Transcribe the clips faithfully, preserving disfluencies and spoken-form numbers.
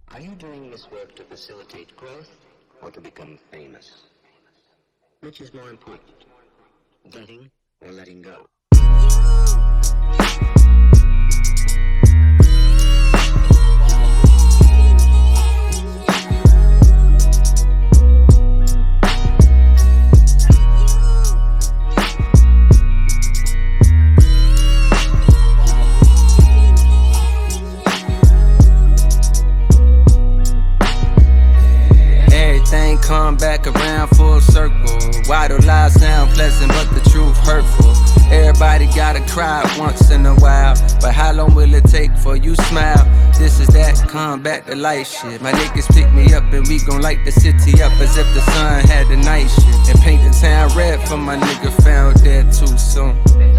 Are you doing this work to facilitate growth or to become famous? Which is more important, getting or letting go? Come back around full circle. Why do lies sound pleasant but the truth hurtful? Everybody gotta cry once in a while, but how long will it take for you smile? This is that come back to life shit. My niggas pick me up and we gon' light the city up as if the sun had the night shit, and paint the town red for my nigga found dead too soon.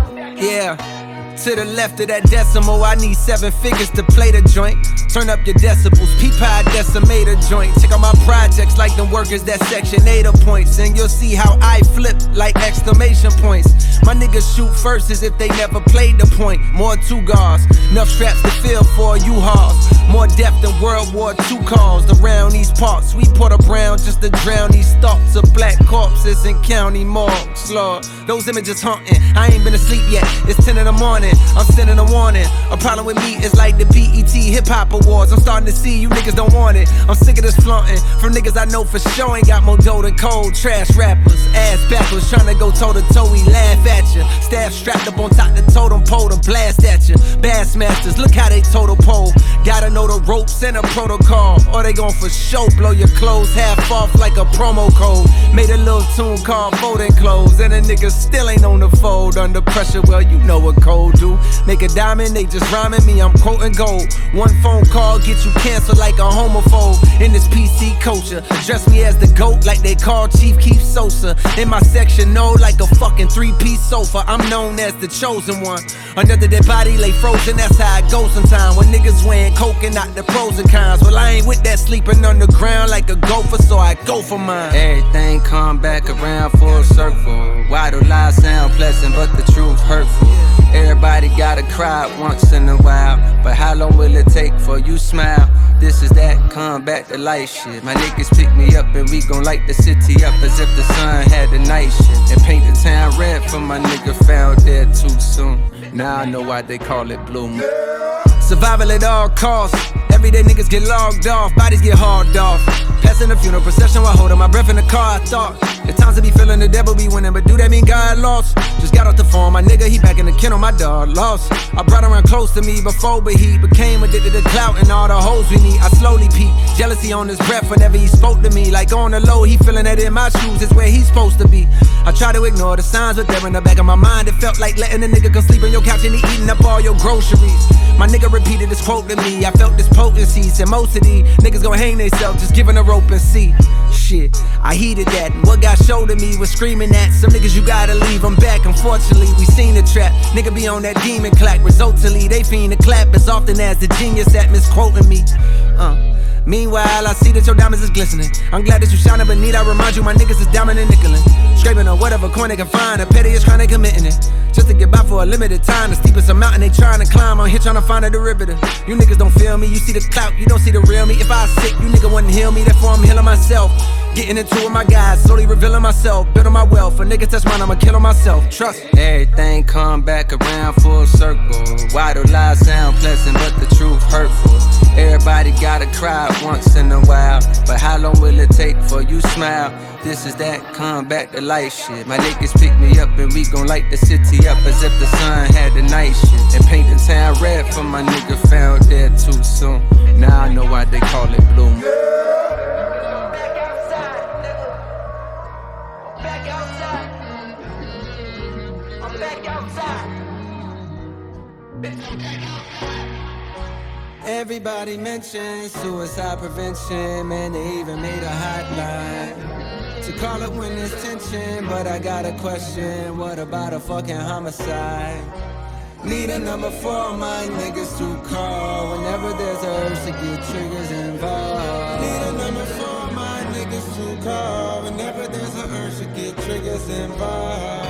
Yeah. To the left of that decimal, I need seven figures to play the joint. Turn up your decibels, P-Pie decimator joint. Check out my projects like them workers that section eight points, and you'll see how I flip like exclamation points. My niggas shoot first as if they never played the point. More two guards, enough straps to fill for U-Hauls. More depth than World War Two calls around these parts. We put a brown just to drown these thoughts of black corpses in county morgues, Lord. Those images haunting, I ain't been asleep yet, it's ten in the morning. I'm sending a warning. A problem with me is like the B E T Hip Hop Awards. I'm starting to see you niggas don't want it. I'm sick of this flaunting from niggas I know for sure ain't got more dough than cold. Trash rappers, ass backwards, trying to go toe to toe. We laugh at you. Staff strapped up on top the totem pole to blast at you. Bassmasters, look how they total pole. Gotta know the ropes and a protocol, or they gon' for sure blow your clothes half off like a promo code. Made a little tune called Folding Clothes, and a nigga still ain't on the fold. Under pressure, well, you know what cold do. Make a diamond, they just rhyming me, I'm quoting gold. One phone call get you canceled like a homophobe. In this P C culture, address me as the GOAT like they call Chief Keef Sosa. In my section, no, like a fucking three-piece sofa. I'm known as the chosen one. Another dead body lay frozen, that's how I go sometime. When niggas weighing coke and not the pros and cons. Well, I ain't with that sleeping on the ground like a gopher, so I go for mine. Everything come back around full circle. Why do lies sound pleasant but the truth hurtful? Everybody gotta cry once in a while, but how long will it take for you smile? This is that come back to life shit. My niggas pick me up and we gon' light the city up as if the sun had the night shit, and paint the town red for my nigga found dead too soon. Now I know why they call it Blue Moon. Survival at all costs. Everyday niggas get logged off, bodies get hauled off. Passing the funeral procession while holding my breath in the car. I thought the times to be feeling the devil be winning, but do that mean God lost? Just got off the phone, my nigga, he back in the kennel, my dog lost. I brought around close to me before, but he became addicted to clout and all the hoes we need. I slowly peep, jealousy on his breath whenever he spoke to me. Like on the low, he feeling that in my shoes is where he's supposed to be. I try to ignore the signs, but they're in the back of my mind. It felt like letting a nigga come sleep on your couch and he eating up all your groceries. My nigga repeated this quote to me, I felt this potency. Said most of these niggas gon' hang theyself, just giving a rope and see. Shit, I heeded that, and what got showed to me was screaming at some niggas you gotta leave them back. Unfortunately, we seen the trap, nigga be on that demon clack. Resultantly, they fiend to clap as often as the genius that misquoting me. Uh. Meanwhile, I see that your diamonds is glistening. I'm glad that you shining, but need I remind you my niggas is diamond and nickelin'. Scraping on whatever coin they can find, the pettiest crime they committing it. Just to get by for a limited time, the steepest a mountain they trying to climb. I'm here trying to find a derivative. You niggas don't feel me, you see the clout, you don't see the real me. If I was sick, you nigga wouldn't heal me, therefore I'm healing myself. Getting into it with my guys, slowly revealing myself, building my wealth. A nigga touch mine, I'ma kill on myself, trust me. Everything come back around full circle. Why do lies sound pleasant but the truth hurtful? Everybody gotta cry once in a while, but how long will it take for you smile? This is that come back to life shit. My niggas pick me up and we gon' light the city up as if the sun had the night shit, and paint the town red for my nigga found dead too soon. Now I know why they call it Blue Moon. Everybody mentions suicide prevention, man, they even made a hotline to call it when there's tension. But I got a question, what about a fucking homicide? Need a number for my niggas to call whenever there's a urge to get triggers involved. Need a number for my niggas to call whenever there's a urge to get triggers involved.